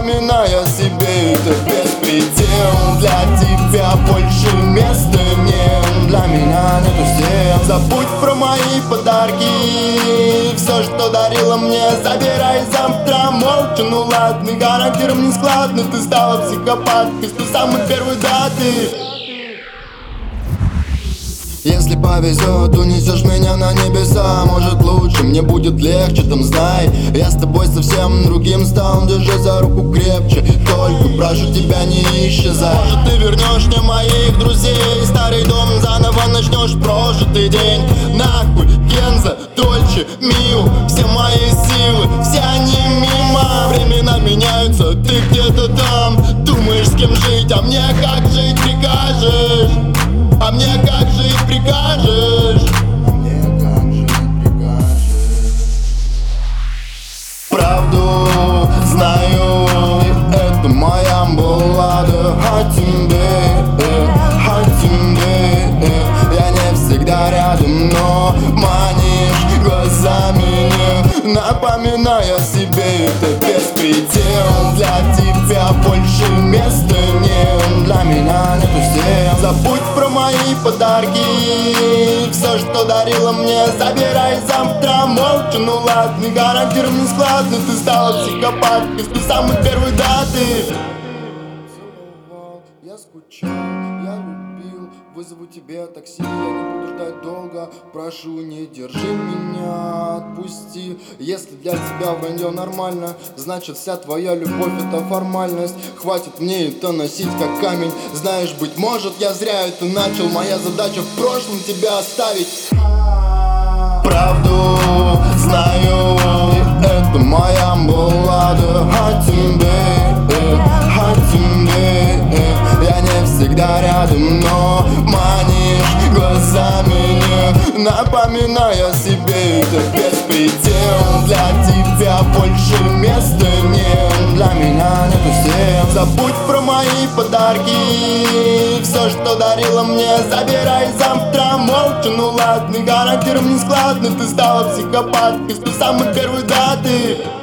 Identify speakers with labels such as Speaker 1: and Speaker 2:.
Speaker 1: Напоминая себе, это беспредел. Для тебя больше места нет, для меня нету стен. Забудь про мои подарки, все, что дарила мне, забирай завтра молча. Ну ладно, характером не складно, ты стала психопаткой с той самой первой даты. Если повезет, унесешь меня на небеса. Может лучше, мне будет легче, там знай. Я с тобой совсем другим стал, держи за руку крепче. Только прошу тебя, не исчезай. Может ты вернешь мне моих друзей, старый дом заново начнешь прожитый день. Нахуй, Кенза, Дольче, Миу, все мои силы, все они мимо. Времена меняются, ты где-то там, думаешь с кем жить, а мне как жить прикажешь? А мне как жить прикажешь? Правду знаю, это моя баллада о тебе, я не всегда рядом, но манишь глазами, не напоминая себе, это беспредел. Для тебя больше места нет, для меня нету стен. Забудь про мои подарки, все, что дарила мне, забирай завтра молча. Ну ладно, характером не складно, ты стала психопаткой с той самой первой даты. Я скучал, я любил, вызову тебе такси, я не буду ждать долго. Прошу, не держи меня, отпусти. Если для тебя вранье нормально, значит вся твоя любовь это формальность. Хватит мне это носить как камень. Знаешь, быть может я зря это начал. Моя задача в прошлом тебя оставить. Правду знаю, это моя баллада о тебе, я не всегда рядом, но манишь глазами, не напоминая себе, это беспредел. Для тебя больше места нет, для меня нету стен. Забудь про мои подарки, все, что дарила мне, забирай завтра молча. Ну ладно, характером не складно, ты стала психопаткой с той самой первой даты.